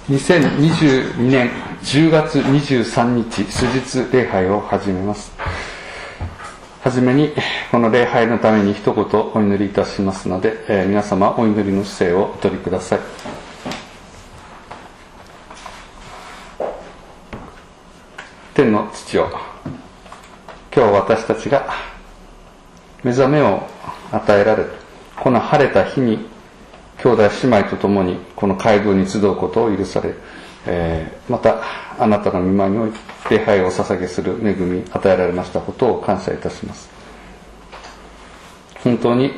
2022年10月23日主日礼拝を始めます。はじめにこの礼拝のために一言お祈りいたしますので、皆様お祈りの姿勢をお取りください。天の父よ、今日私たちが目覚めを与えられるこの晴れた日に兄弟姉妹と共にこの街道に集うことを許され、またあなたの御前において礼拝をお捧げする恵み与えられましたことを感謝いたします。本当に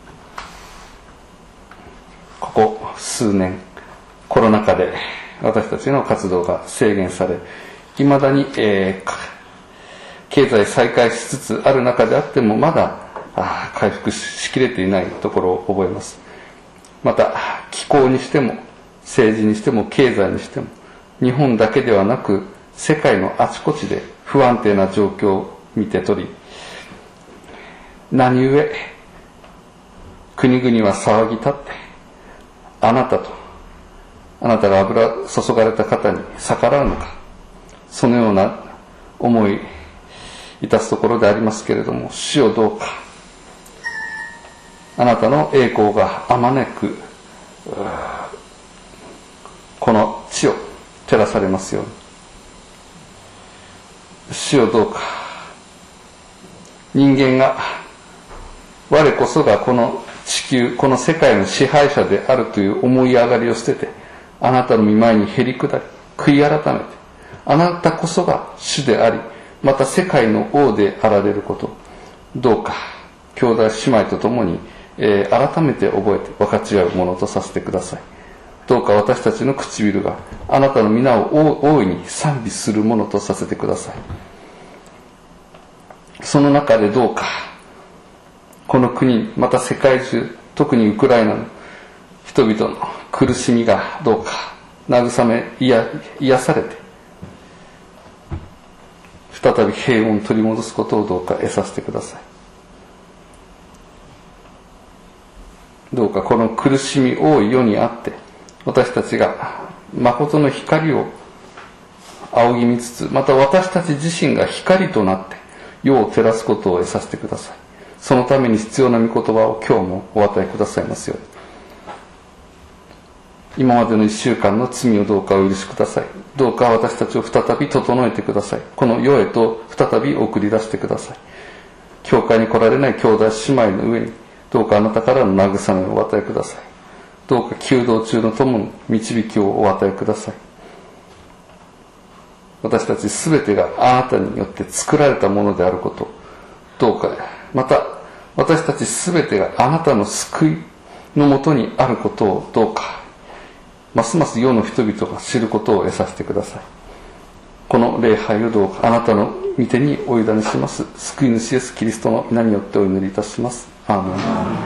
ここ数年コロナ禍で私たちの活動が制限され、いまだに、経済再開しつつある中であってもまだ回復しきれていないところを覚えます。また気候にしても政治にしても経済にしても日本だけではなく世界のあちこちで不安定な状況を見て取り、何故国々は騒ぎ立ってあなたが油注がれた方に逆らうのか、そのような思いいたすところでありますけれども、主よどうかあなたの栄光があまねくこの地を照らされますように。主よどうか人間が我こそがこの地球この世界の支配者であるという思い上がりを捨ててあなたの御前にへり下り悔い改めてあなたこそが主でありまた世界の王であられること、どうか兄弟姉妹と共に改めて覚えて分かち合うものとさせてください。どうか私たちの唇があなたの皆を大いに賛美するものとさせてください。その中でどうかこの国また世界中、特にウクライナの人々の苦しみがどうか慰め癒されて再び平穏を取り戻すことをどうか得させてください。どうかこの苦しみ多い世にあって私たちが誠の光を仰ぎ見つつ、また私たち自身が光となって世を照らすことを得させてください。そのために必要な御言葉を今日もお与えくださいますように。今までの1週間の罪をどうかお許しください。どうか私たちを再び整えてください。この世へと再び送り出してください。教会に来られない兄弟姉妹の上にどうかあなたからの慰めをお与えください。どうか求道中の友の導きをお与えください。私たちすべてがあなたによって作られたものであること、どうかまた私たちすべてがあなたの救いのもとにあることをどうかますます世の人々が知ることを得させてください。この礼拝をどうかあなたの御手にお委ねします。救い主イエスキリストの皆によってお祈りいたします。アーメン。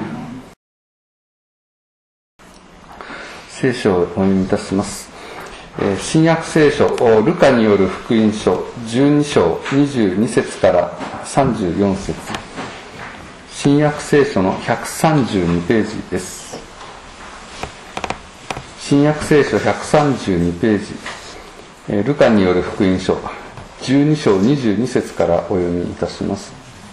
聖書をお読みいたします。新約聖書ルカによる福音書12章22節から34節、新約聖書の132ページです。新約聖書132ページ、ルカによる福音書12章22節からお読みいたします。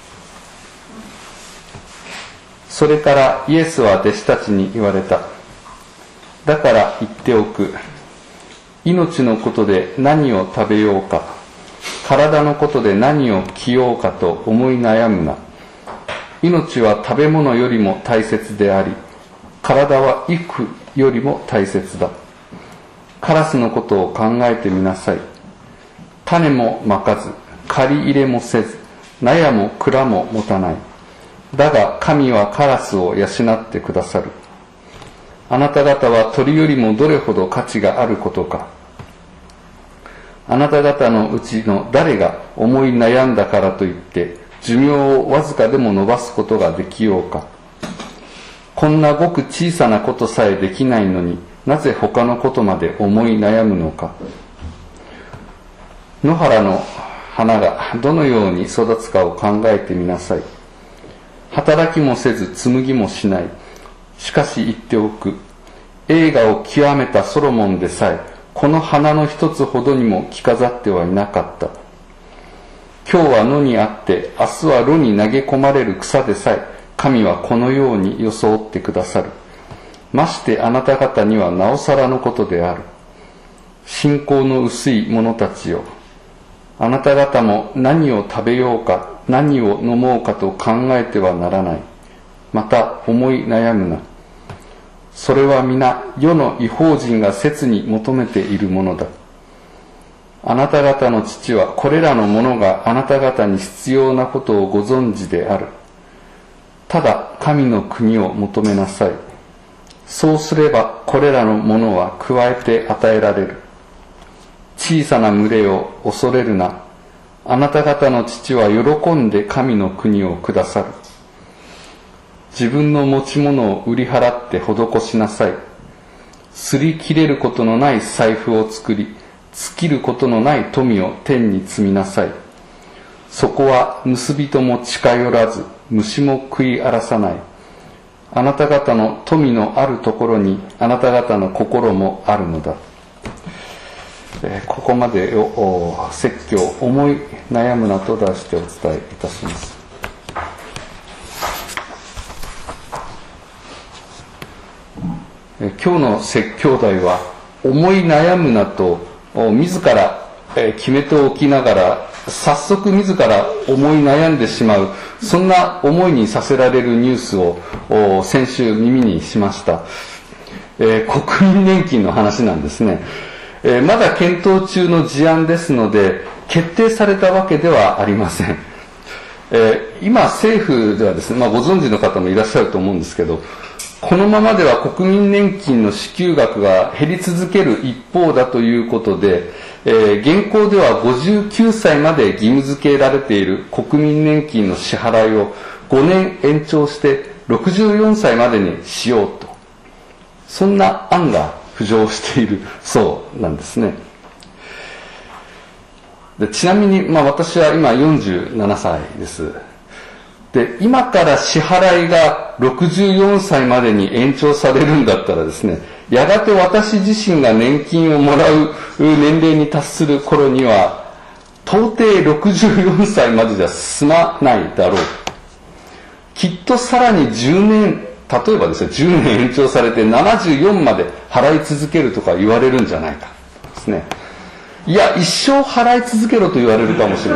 それからイエスは弟子たちに言われた。だから言っておく。命のことで何を食べようか、体のことで何を着ようかと思い悩むな。命は食べ物よりも大切であり、体は衣服よりも大切だ。カラスのことを考えてみなさい。種もまかず、刈り入れもせず、納屋も蔵も持たない。だが神はカラスを養ってくださる。あなた方は鳥よりもどれほど価値があることか。あなた方のうちの誰が思い悩んだからといって寿命をわずかでも伸ばすことができようか。こんなごく小さなことさえできないのになぜ他のことまで思い悩むのか。野原の花がどのように育つかを考えてみなさい。働きもせず紡ぎもしない。しかし言っておく。栄華を極めたソロモンでさえこの花の一つほどにも着飾ってはいなかった。今日は野にあって、明日は炉に投げ込まれる草でさえ、神はこのように装ってくださる。ましてあなた方にはなおさらのことである。信仰の薄い者たちよ。あなた方も何を食べようか、何を飲もうかと考えてはならない。また思い悩むな。それは皆世の異邦人が切に求めているものだ。あなた方の父はこれらのものがあなた方に必要なことをご存知である。ただ神の国を求めなさい。そうすればこれらのものは加えて与えられる。小さな群れを恐れるな。あなた方の父は喜んで神の国をくださる。自分の持ち物を売り払って施しなさい。擦り切れることのない財布を作り、尽きることのない富を天に積みなさい。そこは盗人も近寄らず、虫も食い荒らさない。あなた方の富のあるところにあなた方の心もあるのだ。ここまでを説教思い悩むなと題してお伝えいたします。今日の説教題は思い悩むなと自ら決めておきながら早速自ら思い悩んでしまう、そんな思いにさせられるニュースを先週耳にしました。国民年金の話なんですね。まだ検討中の事案ですので決定されたわけではありません。今政府ではですね、ご存知の方もいらっしゃると思うんですけど、このままでは国民年金の支給額が減り続ける一方だということで、現行では59歳まで義務付けられている国民年金の支払いを5年延長して64歳までにしようと、そんな案が浮上しているそうなんですね。でちなみに、私は今47歳です。で今から支払いが64歳までに延長されるんだったらですね、やがて私自身が年金をもらう年齢に達する頃には到底64歳までじゃ済まないだろう。きっとさらに10年、例えばですね、10年延長されて74まで払い続けるとか言われるんじゃないかですね。いや、一生払い続けろと言われるかもしれない。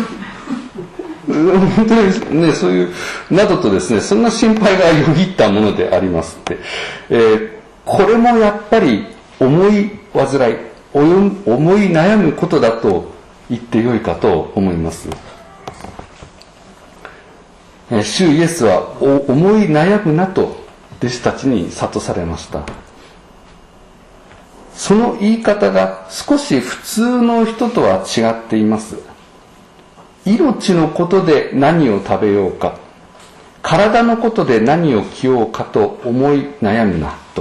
本当にね、そういう、などとですね、そんな心配がよぎったものでありますって。これもやっぱり思い煩い、思い悩むことだと言ってよいかと思います。主イエスは思い悩むなと弟子たちに諭されました。その言い方が少し普通の人とは違っています。命のことで何を食べようか、体のことで何を着ようかと思い悩むなと。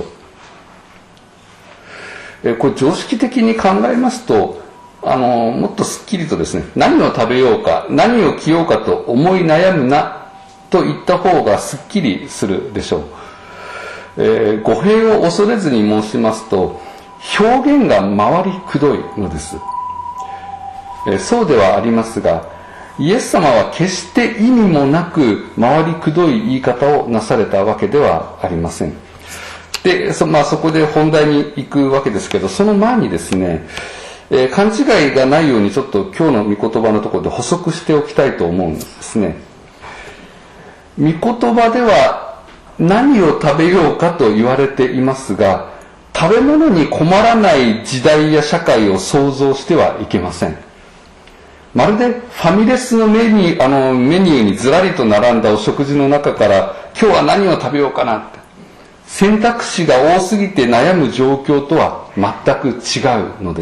これ常識的に考えますと、もっとすっきりとですね、何を食べようか、何を着ようかと思い悩むなと言った方がすっきりするでしょう。語弊を恐れずに申しますと、表現が回りくどいのです。そうではありますが、イエス様は決して意味もなく回りくどい言い方をなされたわけではありません。で、そこで本題に行くわけですけど、その前にですね、勘違いがないようにちょっと今日の御言葉のところで補足しておきたいと思うんですね。御言葉では何を食べようかと言われていますが、食べ物に困らない時代や社会を想像してはいけません。まるでファミレスのメニューにずらりと並んだお食事の中から今日は何を食べようかなって、選択肢が多すぎて悩む状況とは全く違うのです。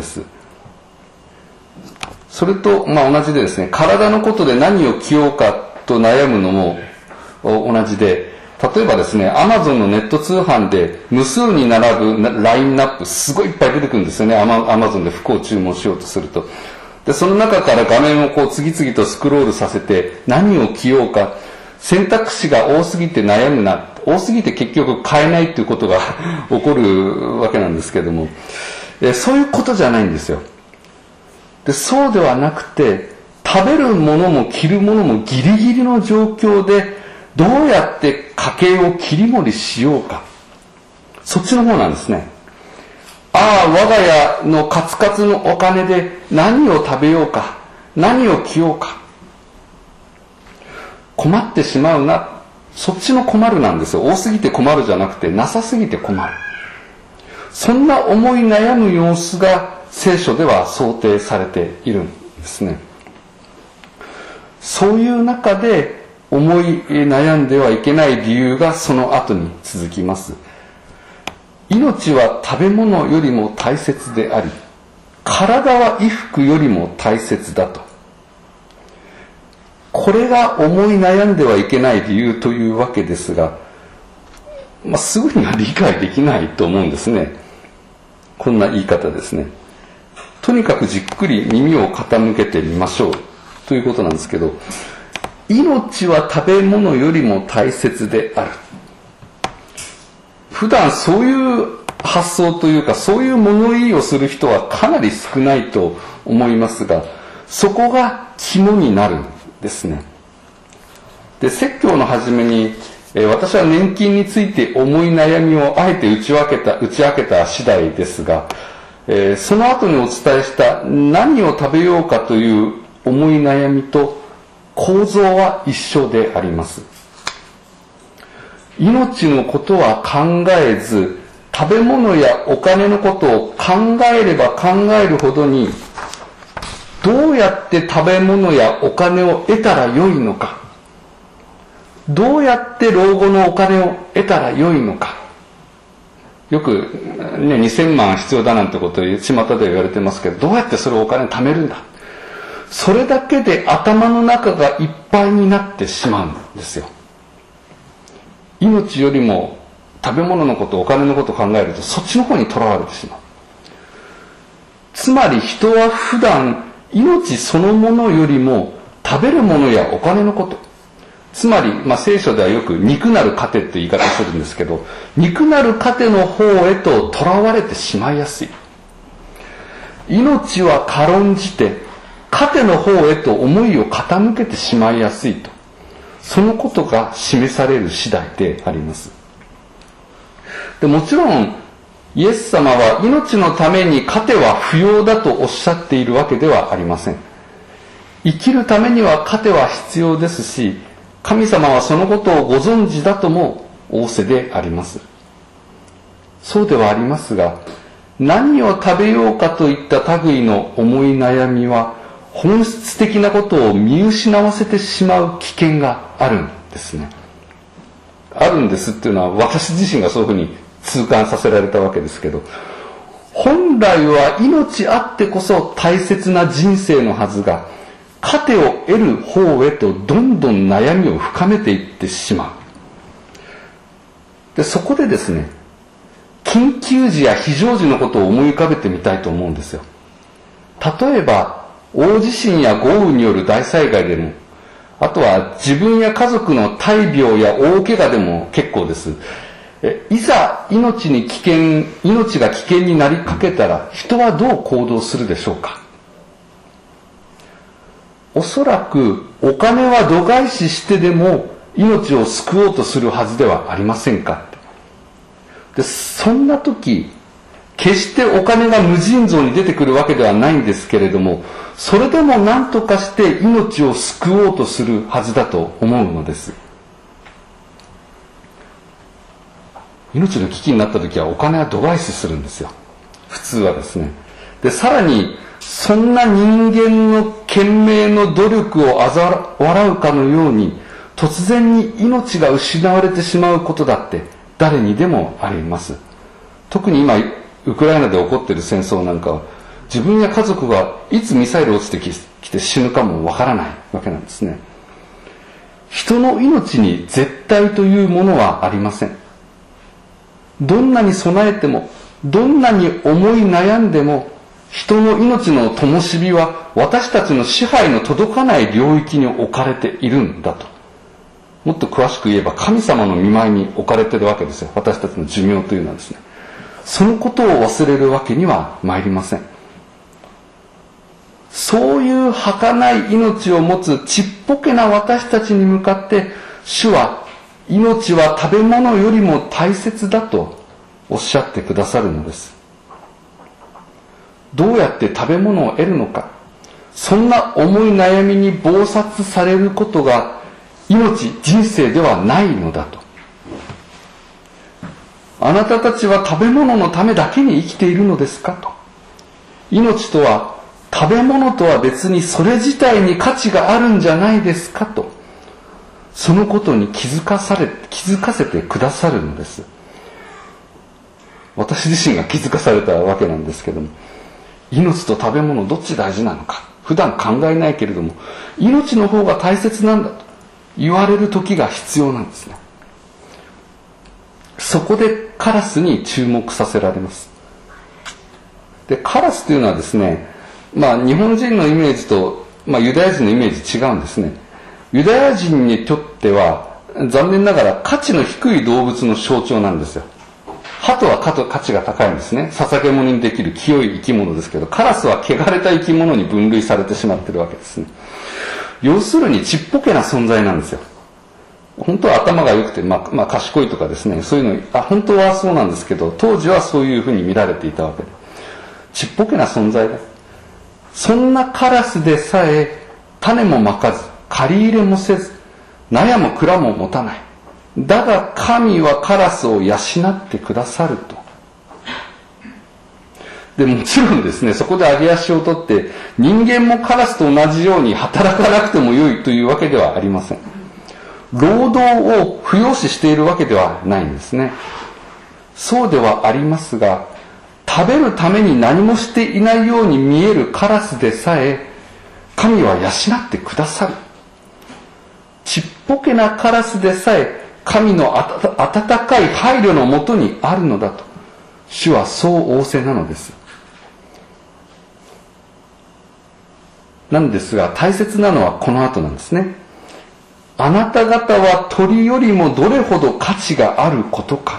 それと同じでですね、体のことで何を着ようかと悩むのも同じで、例えばですね、アマゾンのネット通販で無数に並ぶラインナップすごいいっぱい出てくるんですよね。アマゾンで服を注文しようとすると。で、その中から画面を次々とスクロールさせて何を着ようか、選択肢が多すぎて悩むな、多すぎて結局買えないということが起こるわけなんですけれども、 そういうことじゃないんですよ。で、そうではなくて、食べるものも着るものもギリギリの状況で、どうやって家計を切り盛りしようか。そっちの方なんですね。ああ、我が家のカツカツのお金で何を食べようか。何を着ようか。困ってしまうな。そっちの困るなんですよ。多すぎて困るじゃなくて、なさすぎて困る。そんな思い悩む様子が聖書では想定されているんですね。そういう中で思い悩んではいけない理由がその後に続きます。命は食べ物よりも大切であり、体は衣服よりも大切だと。これが思い悩んではいけない理由というわけですが、すぐには理解できないと思うんですね。こんな言い方ですね。とにかくじっくり耳を傾けてみましょうということなんですけど、命は食べ物よりも大切である。普段そういう発想というか、そういう物言いをする人はかなり少ないと思いますが、そこが肝になるんですね。で、説教の初めに、私は年金について思い悩みをあえて打ち明けた次第ですが、その後にお伝えした何を食べようかという思い悩みと構造は一緒であります。命のことは考えず、食べ物やお金のことを考えれば考えるほどに、どうやって食べ物やお金を得たらよいのか、どうやって老後のお金を得たらよいのか。よくね、2000万必要だなんてことを巷で言われてますけど、どうやってそれをお金貯めるんだ。それだけで頭の中がいっぱいになってしまうんですよ。命よりも食べ物のこと、お金のことを考えると、そっちの方にとらわれてしまう。つまり人は普段、命そのものよりも食べるものやお金のこと、つまり、聖書ではよく肉なる糧という言い方するんですけど、肉なる糧の方へととらわれてしまいやすい。命は軽んじて糧の方へと思いを傾けてしまいやすいと、そのことが示される次第であります。で、もちろんイエス様は命のために糧は不要だとおっしゃっているわけではありません。生きるためには糧は必要ですし、神様はそのことをご存知だとも仰せであります。そうではありますが、何を食べようかといった類の思い悩みは、本質的なことを見失わせてしまう危険があるんですね。あるんですっていうのは、私自身がそういうふうに痛感させられたわけですけど、本来は命あってこそ大切な人生のはずが、糧を得る方へとどんどん悩みを深めていってしまう。で、そこでですね、緊急時や非常時のことを思い浮かべてみたいと思うんですよ。例えば、大地震や豪雨による大災害でも、あとは自分や家族の大病や大怪我でも結構です。いざ命が危険になりかけたら、人はどう行動するでしょうか。おそらくお金は度外視してでも命を救おうとするはずではありませんか。で、そんな時、決してお金が無尽蔵に出てくるわけではないんですけれども、それでも何とかして命を救おうとするはずだと思うのです。命の危機になった時はお金は度外視するんですよ。普通はですね。で、さらに、そんな人間の懸命の努力を嘲笑うかのように、突然に命が失われてしまうことだって誰にでもあります。特に今、ウクライナで起こっている戦争なんかは、自分や家族がいつミサイル落ちてきて死ぬかもわからないわけなんですね。人の命に絶対というものはありません。どんなに備えても、どんなに思い悩んでも、人の命の灯火は私たちの支配の届かない領域に置かれているんだと。もっと詳しく言えば神様の御前に置かれているわけですよ。私たちの寿命というのはですね。 そのことを忘れるわけには参りません。そういう儚い命を持つちっぽけな私たちに向かって、主は命は食べ物よりも大切だとおっしゃってくださるのです。どうやって食べ物を得るのか、そんな重い悩みに忙殺されることが命、人生ではないのだと。あなたたちは食べ物のためだけに生きているのですかと。命とは食べ物とは別にそれ自体に価値があるんじゃないですかと。そのことに気づかせてくださるのです。私自身が気づかされたわけなんですけども、命と食べ物どっち大事なのか、普段考えないけれども、命の方が大切なんだと言われる時が必要なんですね。そこでカラスに注目させられます。で、カラスというのはですね、日本人のイメージと、ユダヤ人のイメージ違うんですね。ユダヤ人にとっては残念ながら価値の低い動物の象徴なんですよ。鳩は価値が高いんですね。捧げ物にできる清い生き物ですけど、カラスは汚れた生き物に分類されてしまっているわけですね。要するにちっぽけな存在なんですよ。本当は頭が良くて、賢いとかですね、そういうの、本当はそうなんですけど、当時はそういうふうに見られていたわけで。ちっぽけな存在だ。そんなカラスでさえ、種もまかず、借り入れもせず、納屋も蔵も持たない。だが神はカラスを養ってくださると。で、もちろんですね、そこで上げ足を取って、人間もカラスと同じように働かなくてもよいというわけではありません。労働を不要視しているわけではないんですね。そうではありますが、食べるために何もしていないように見えるカラスでさえ、神は養ってくださる。ちっぽけなカラスでさえ、神の温かい配慮のもとにあるのだと。主はそう仰せなのです。なんですが、大切なのはこの後なんですね。あなた方は鳥よりもどれほど価値があることか。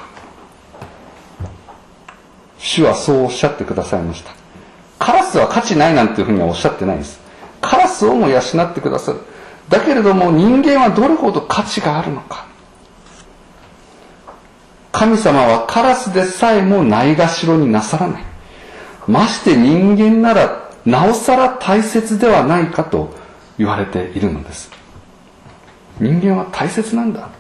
主はそうおっしゃってくださいました。カラスは価値ないなんていうふうにはおっしゃってないです。カラスをも養ってくださる。だけれども人間はどれほど価値があるのか。神様はカラスでさえもないがしろになさらない。まして人間ならなおさら大切ではないかと言われているのです。人間は大切なんだ。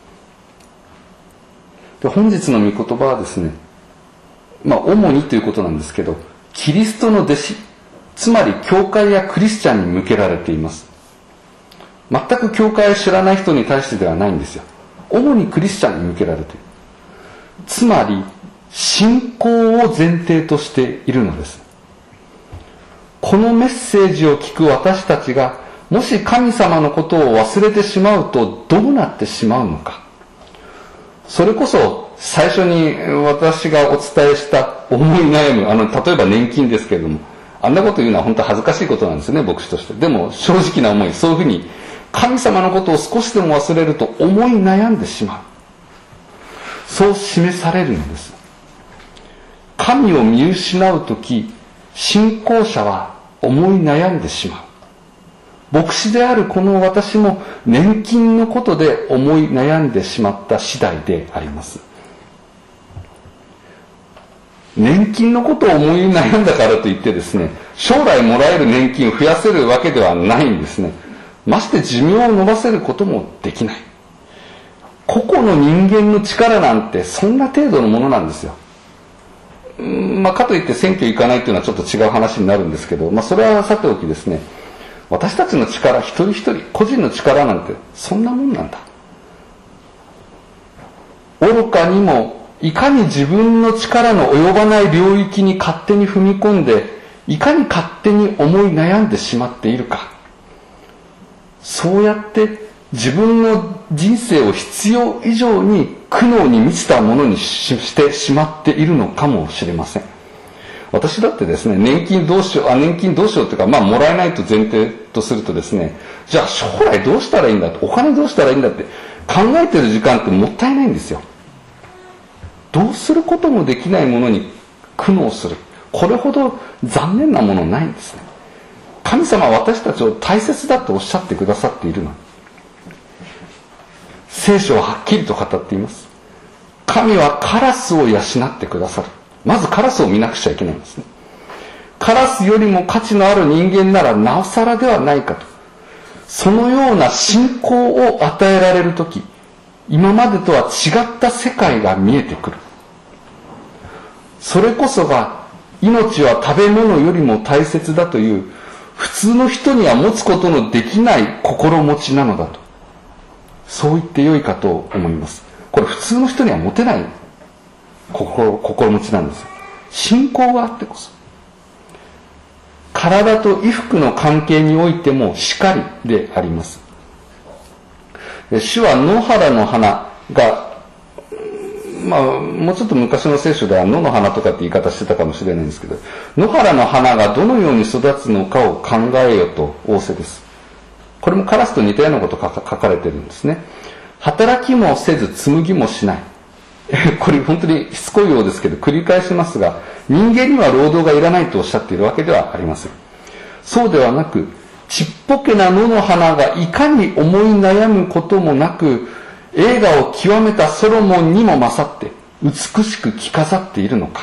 で、本日の御言葉はですね、主にということなんですけど、キリストの弟子、つまり教会やクリスチャンに向けられています。全く教会を知らない人に対してではないんですよ。主にクリスチャンに向けられている。つまり、信仰を前提としているのです。このメッセージを聞く私たちが、もし神様のことを忘れてしまうとどうなってしまうのか。それこそ最初に私がお伝えした思い悩む、例えば年金ですけれども、あんなこと言うのは本当恥ずかしいことなんですね、牧師として。でも正直な思い、そういうふうに神様のことを少しでも忘れると思い悩んでしまう。そう示されるのです。神を見失うとき、信仰者は思い悩んでしまう。牧師であるこの私も年金のことで思い悩んでしまった次第であります。年金のことを思い悩んだからといってですね、将来もらえる年金を増やせるわけではないんですね。まして寿命を延ばせることもできない。個々の人間の力なんてそんな程度のものなんですよ。かといって選挙行かないというのはちょっと違う話になるんですけど、それはさておきですね、私たちの力、一人一人、個人の力なんてそんなもんなんだ。愚かにも、いかに自分の力の及ばない領域に勝手に踏み込んで、いかに勝手に思い悩んでしまっているか。そうやって自分の人生を必要以上に苦悩に満ちたものにしてしまっているのかもしれません。私だってですね、年金どうしようというか、もらえないと前提とするとですね、じゃあ将来どうしたらいいんだって、お金どうしたらいいんだって考えてる時間ってもったいないんですよ。 どうすることもできないものに苦悩する。これほど残念なものないんですね。神様は私たちを大切だとおっしゃってくださっているの。聖書ははっきりと語っています。神はカラスを養ってくださる。まずカラスを見なくちゃいけないんですね。カラスよりも価値のある人間ならなおさらではないかと。そのような信仰を与えられるとき、今までとは違った世界が見えてくる。それこそが命は食べ物よりも大切だという普通の人には持つことのできない心持ちなのだと。そう言ってよいかと思います。これ普通の人には持てない心持ちなんですよ。信仰があってこそ。体と衣服の関係においてもしかりであります。主は野原の花が、もうちょっと昔の聖書では野の花とかって言い方してたかもしれないんですけど、野原の花がどのように育つのかを考えよと仰せです。これもカラスと似たようなことが書かれてるんですね。働きもせず紡ぎもしない。これ本当にしつこいようですけど繰り返しますが、人間には労働がいらないとおっしゃっているわけではありません。そうではなく、ちっぽけな野の花がいかに思い悩むこともなく、栄華を極めたソロモンにも勝って美しく着飾っているのか。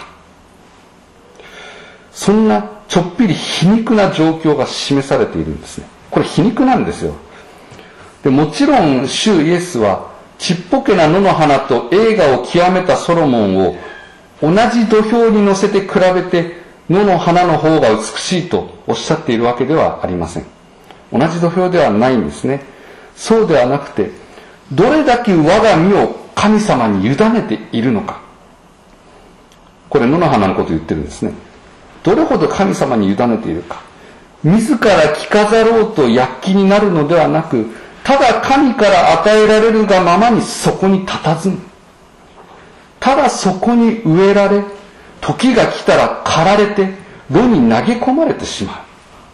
そんなちょっぴり皮肉な状況が示されているんですね。これ皮肉なんですよ。でもちろん主イエスはちっぽけな野の花と栄華を極めたソロモンを同じ土俵に乗せて比べて野の花の方が美しいとおっしゃっているわけではありません。同じ土俵ではないんですね。そうではなくて、どれだけ我が身を神様に委ねているのか。これ野の花のことを言ってるんですね。どれほど神様に委ねているか。自ら着飾ろうと躍起になるのではなく、ただ神から与えられるがままにそこに佇む。ただそこに植えられ、時が来たら刈られて、炉に投げ込まれてしまう。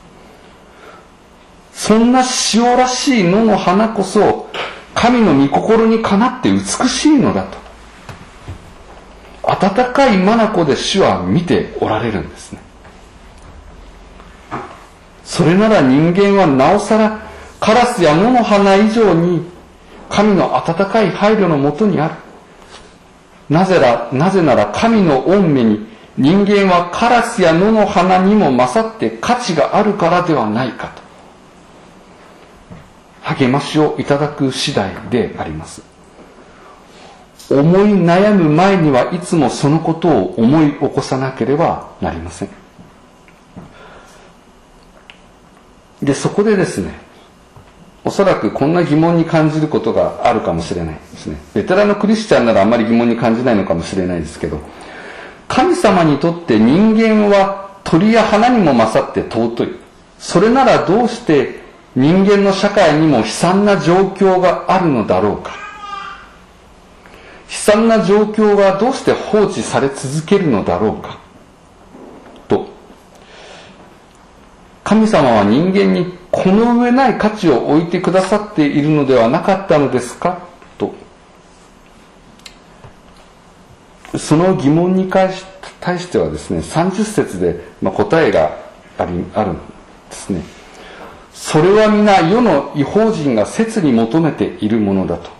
そんな塩らしい野の花こそ、神の御心にかなって美しいのだと。温かい眼で主は見ておられるんですね。それなら人間はなおさらカラスや野の花以上に神の温かい配慮のもとにある。なぜなら神の御目に人間はカラスや野の花にも勝って価値があるからではないかと。励ましをいただく次第であります。思い悩む前にはいつもそのことを思い起こさなければなりません。で、そこでですね、おそらくこんな疑問に感じることがあるかもしれないですね。ベテランのクリスチャンならあんまり疑問に感じないのかもしれないですけど、神様にとって人間は鳥や花にも勝って尊い。それならどうして人間の社会にも悲惨な状況があるのだろうか。悲惨な状況がどうして放置され続けるのだろうか。と、神様は人間にこの上ない価値を置いてくださっているのではなかったのですかと、その疑問に対してはですね、30節で答えがあるんですね。それは皆世の異邦人が切に求めているものだと。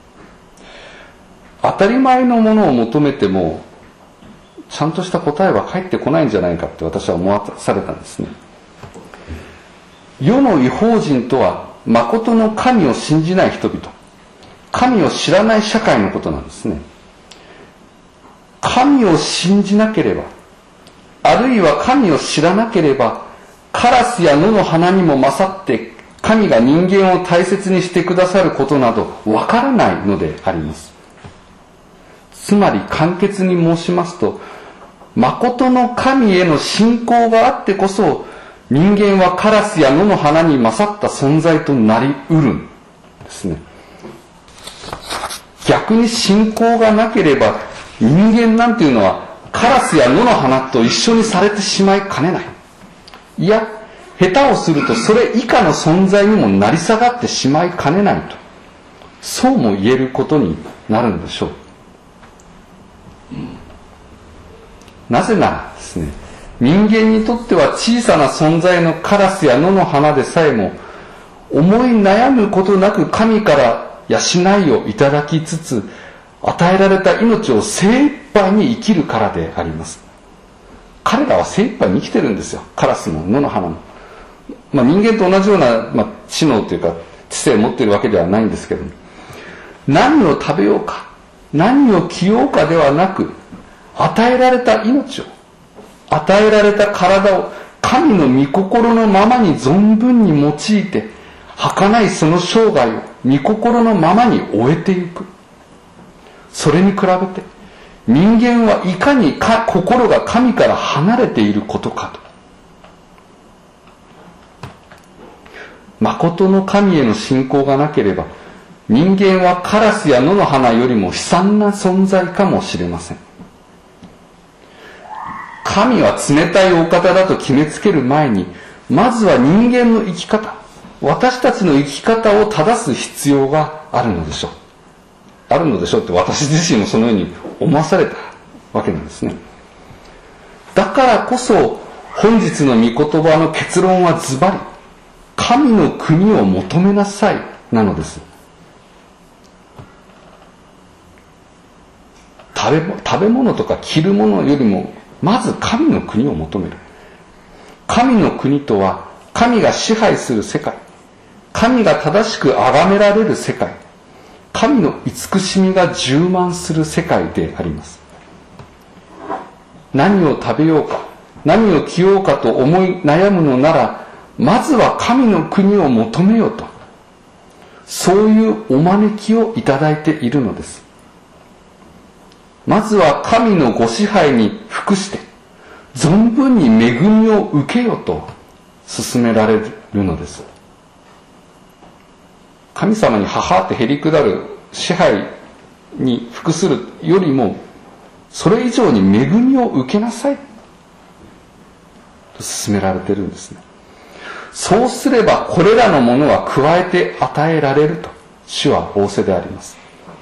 当たり前のものを求めてもちゃんとした答えは返ってこないんじゃないかって私は思わされたんですね。世の異邦人とは誠の神を信じない人々、神を知らない社会のことなんですね。神を信じなければ、あるいは神を知らなければ、カラスや野の花にも勝って神が人間を大切にしてくださることなどわからないのであります。つまり簡潔に申しますと、誠の神への信仰があってこそ人間はカラスや野の花に勝った存在となりうるんですね。逆に信仰がなければ人間なんていうのはカラスや野の花と一緒にされてしまいかねない。いや、下手をするとそれ以下の存在にもなり下がってしまいかねないと、そうも言えることになるんでしょう。 なぜならですね、人間にとっては小さな存在のカラスや野の花でさえも、思い悩むことなく神から養いをいただきつつ、与えられた命を精一杯に生きるからであります。彼らは精一杯に生きてるんですよ。カラスも野の花も。人間と同じような、知能というか知性を持っているわけではないんですけども、何を食べようか、何を着ようかではなく、与えられた命を、与えられた体を神の御心のままに存分に用いて、儚いその生涯を御心のままに終えていく。それに比べて、人間はいかに心が神から離れていることかと。誠の神への信仰がなければ、人間はカラスや野の花よりも悲惨な存在かもしれません。神は冷たいお方だと決めつける前に、まずは人間の生き方、私たちの生き方を正す必要があるのでしょう。あるのでしょうって私自身もそのように思わされたわけなんですね。だからこそ本日の御言葉の結論はズバリ、神の国を求めなさいなのです。食べ物とか着るものよりもまず神の国を求める。神の国とは神が支配する世界、神が正しく崇められる世界、神の慈しみが充満する世界であります。何を食べようか、何を着ようかと思い悩むのなら、まずは神の国を求めようと、そういうお招きをいただいているのです。まずは神のご支配に服して、存分に恵みを受けよと勧められるのです。神様に母ってへりくだる支配に服するよりも、それ以上に恵みを受けなさいと勧められているんですね。そうすればこれらのものは加えて与えられると主は仰せであります。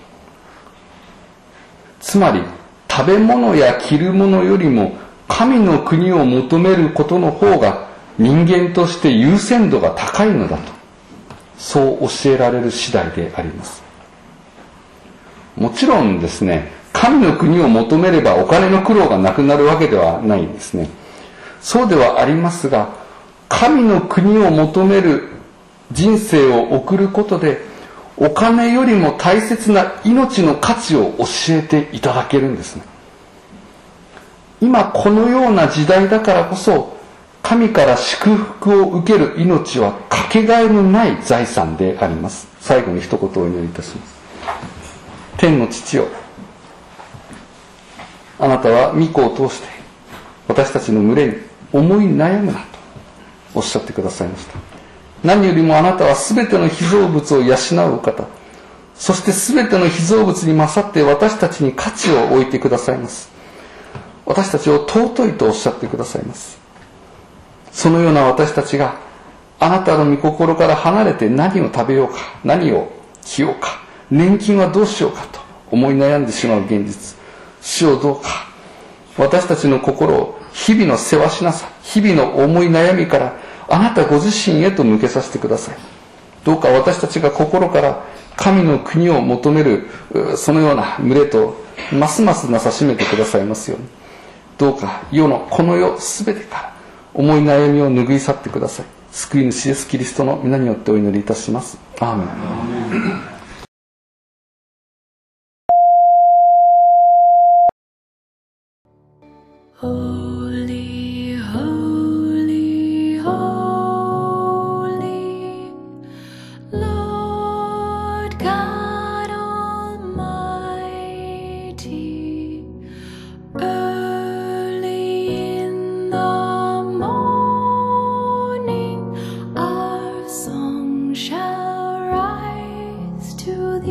つまり食べ物や着るものよりも神の国を求めることの方が人間として優先度が高いのだと、そう教えられる次第であります。もちろんですね、神の国を求めればお金の苦労がなくなるわけではないんですね。そうではありますが、神の国を求める人生を送ることで、お金よりも大切な命の価値を教えていただけるんですね。今このような時代だからこそ、神から祝福を受ける命はかけがえのない財産であります。最後に一言お祈りいたします。天の父よ、あなたは御子を通して私たちの群れに思い悩むなとおっしゃってくださいました。何よりもあなたはすべての被造物を養うお方、そしてすべての被造物に勝って私たちに価値を置いてくださいます。私たちを尊いとおっしゃってくださいます。そのような私たちがあなたの御心から離れて何を食べようか、何を着ようか、年金はどうしようかと思い悩んでしまう現実、主をどうか私たちの心を日々のせわしなさ、日々の思い悩みからあなたご自身へと向けさせてください。どうか私たちが心から神の国を求めるそのような群れとますますなさしめてくださいますように、どうかこの世すべてから思い悩みを拭い去ってください。救い主イエスキリストの皆によってお祈りいたします。アーメン。 Holy, holy, holy, Lord God Almighty. Early in the morning, our song shall rise to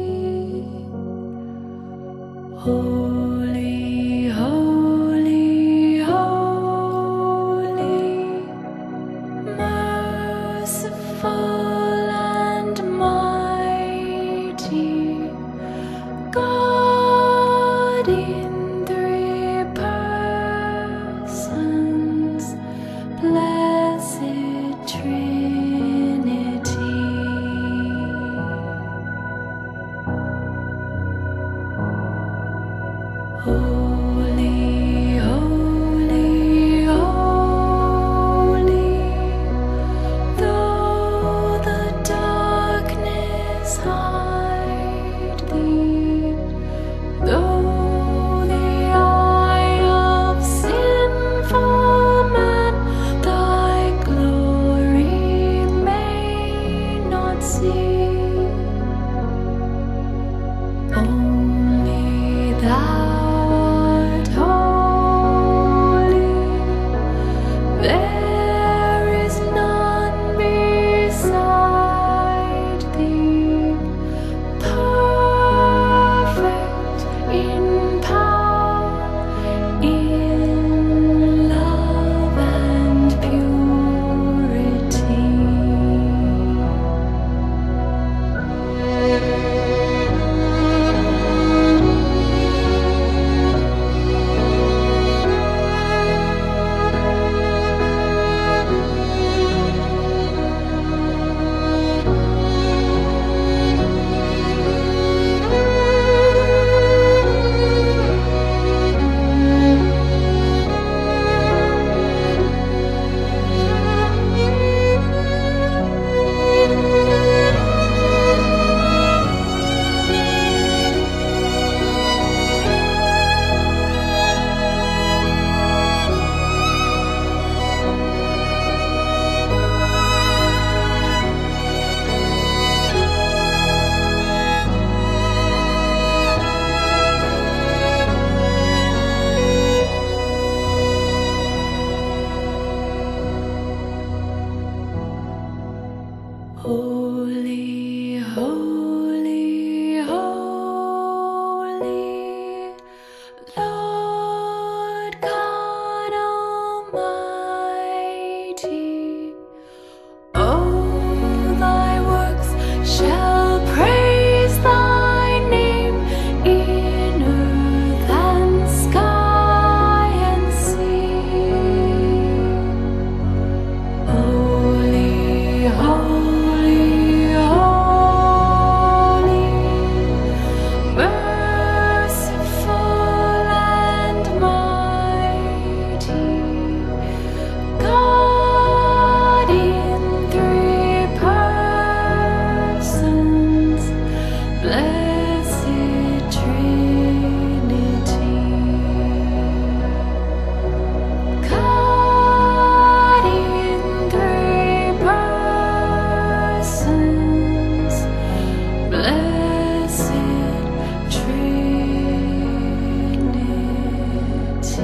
thee. Holy, holy,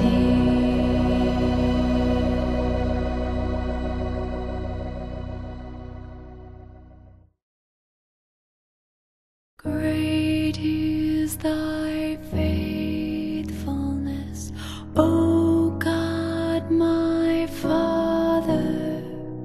Great is thy faithfulness, O God my Father.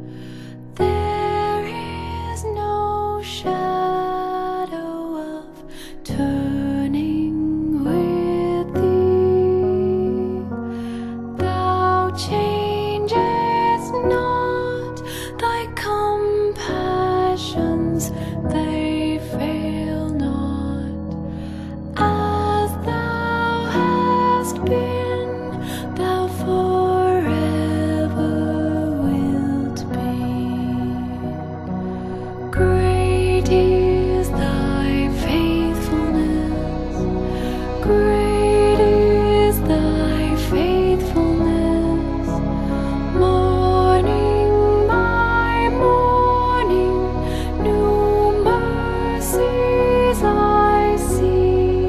There is no shadow of turning with thee. Thou changest not, thy compassions, they fail not. As thou hast been, thou forever wilt be. Great is thy faithfulness, great is thy faithfulness. Morning by morning, new mercies I see.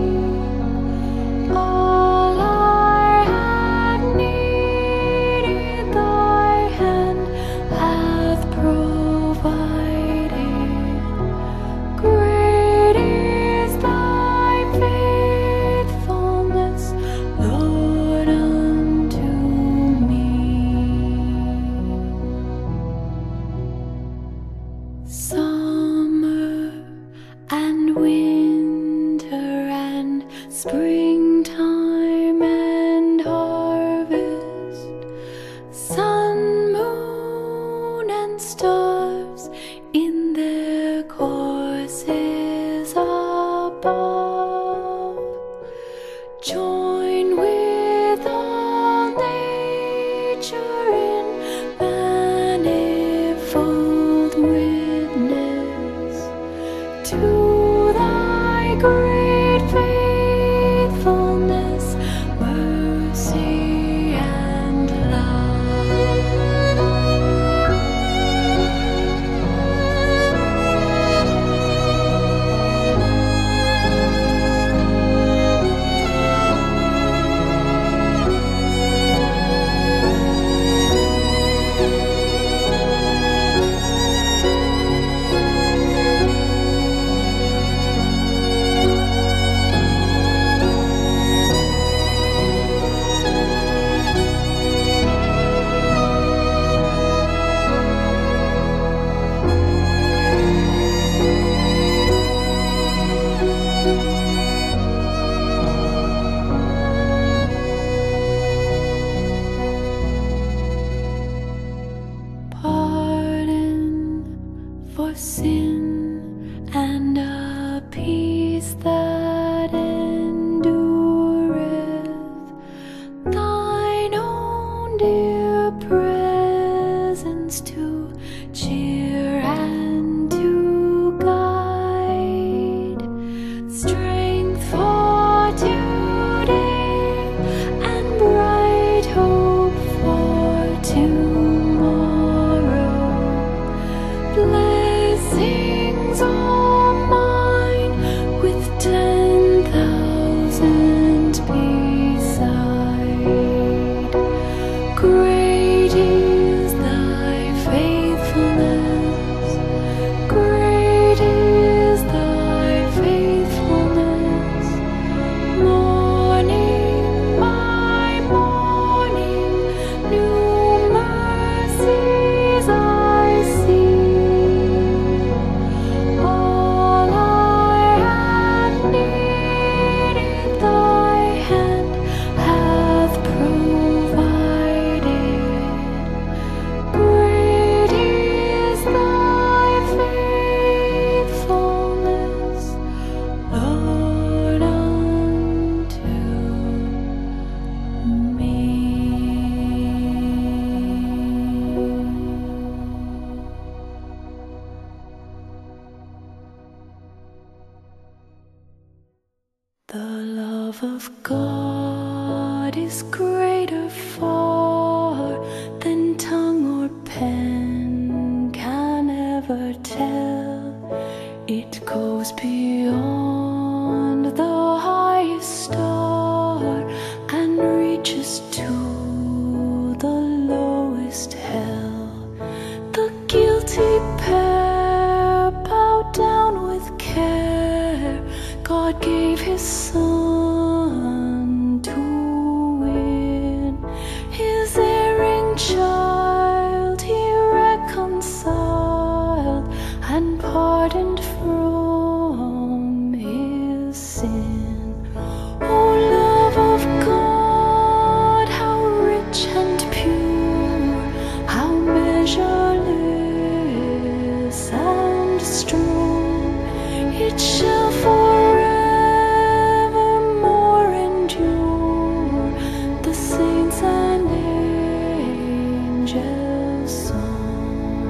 All I have needed, thy hand hath provided. Great is thy faithfulness, Lord, unto me. Summer and winter and springtime and harvest, sun, moon, and stars in their courses above, join with all nature in manifold witness to thy great faithfulness, mercy, and pardon for sin and a peace that endureth, thine own dear presence to cheer and to guide, strength for today and bright hope for tomorrow. Blessings all mine with 10,000 beside. Great is thy faithfulness, great is thy faithfulness. Morning by morning, new mercies I see. All I have needed, thy hand hath provided. Great is thy faithfulness, Lord, unto me. The love of God is greater far than tongue or pen can ever tell. It goes beyond the highest star and reaches ashes to the lowest hell. The guilty pair bowed down with care. God gave his son to win his erring child. He reconciled and pardoned from his sin. Oh, love of God, how rich and pure, how measureless and strong, it shall forevermore endure, the saints and angels' song.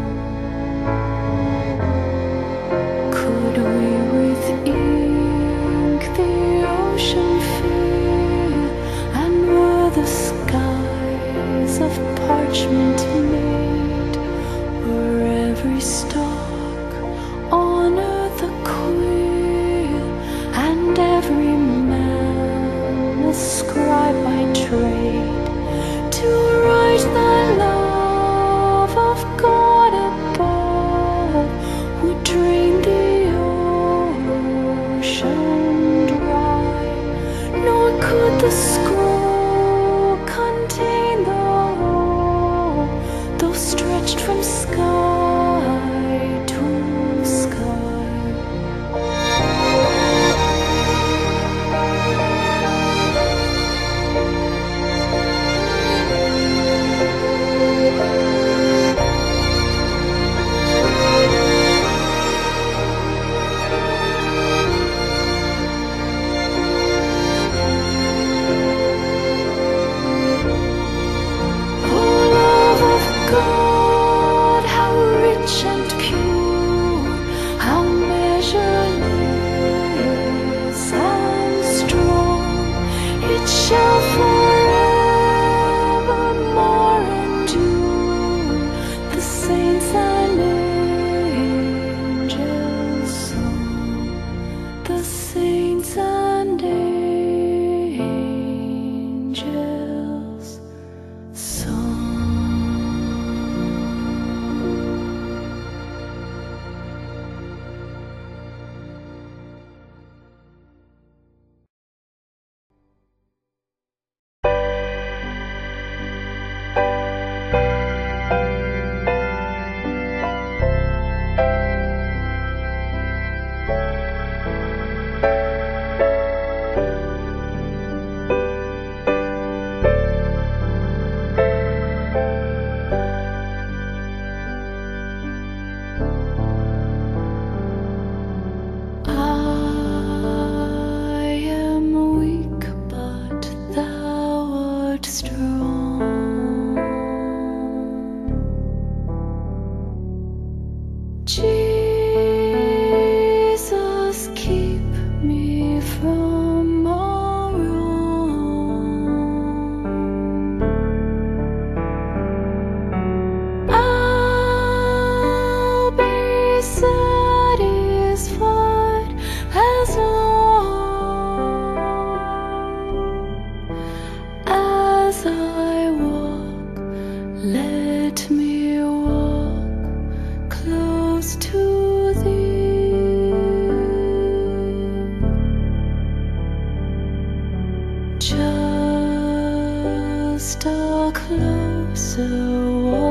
Could we with ink the ocean fill, and were the skies of parchment made, were every stalk on earth a quill, and every man a scribe by trade, to write the love of God above, would drain the ocean dry, nor could the scroll contain the whole, though stretched from sky to sky. Oh, love of God, how rich and pure, how measureless and strong, it shall forevermore endure, the saints and angels' song, the saints and angels' song. I am weak, but thou art strong. Jesus, keep me from all wrong. I'll be satisfied as long as I walk. Let me walk close to thee. Just a closer walk.